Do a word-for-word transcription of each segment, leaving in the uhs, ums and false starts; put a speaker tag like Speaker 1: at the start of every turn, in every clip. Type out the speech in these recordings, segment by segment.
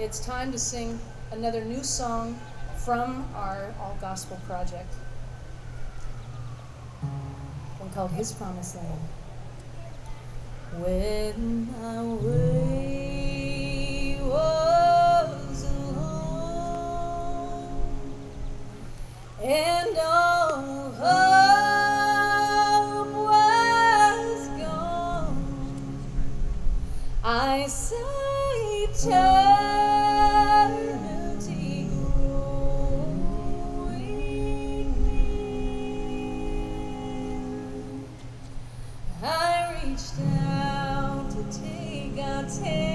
Speaker 1: it's time to sing another new song from our All Gospel project, one called His Promised Land. When my way was alone and all hope was gone, I saw eternity growing near. I reached out to take God's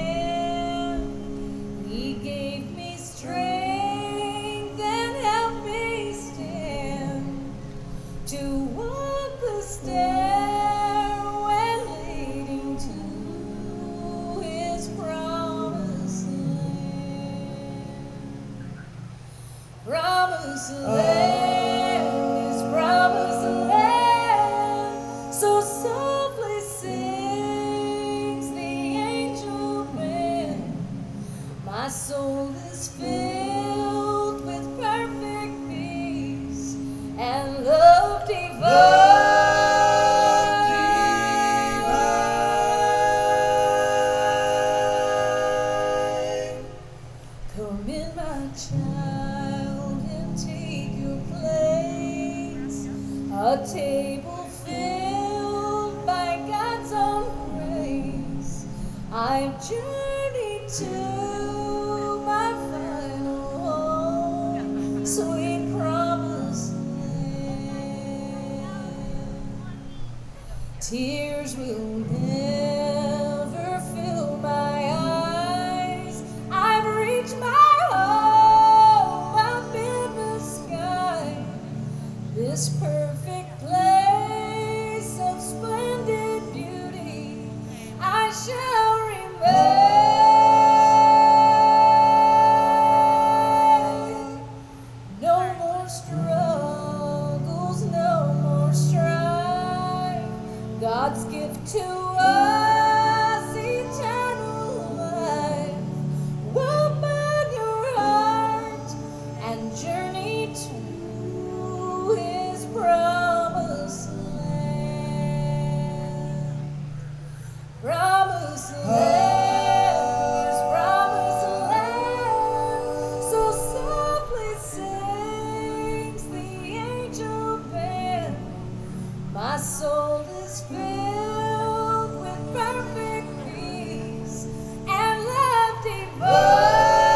Speaker 1: hand. He gave me strength and helped me stand to walk the stairway leading to His promised land. Promised land, His promised land. So softly sings the angel band. My soul is filled with perfect peace and love divine. Come in, my child, and take your place. A table filled by God's own grace. I've journeyed to my final home, sweet promised land. Tears will never fill my eyes. I've reached my home up in the sky. This perfect place of splendid beauty I shall remain. No more struggles, no more strife. God's gift to us, eternal life. Open your heart and journey to His promised land. Promised land, His promised land. So softly sings the angel band. My soul is filled with perfect peace and love divine.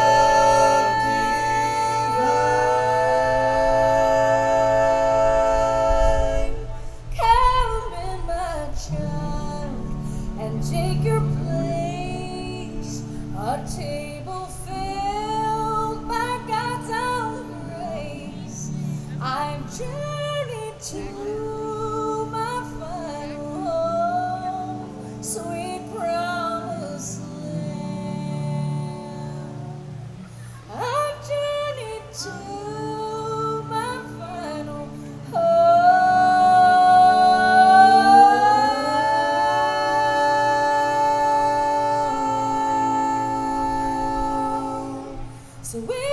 Speaker 1: Come in, my child, and take your place. A table filled by God's own grace. I've journeyed to my final home, sweet promised land. I've journeyed to my final home, sweet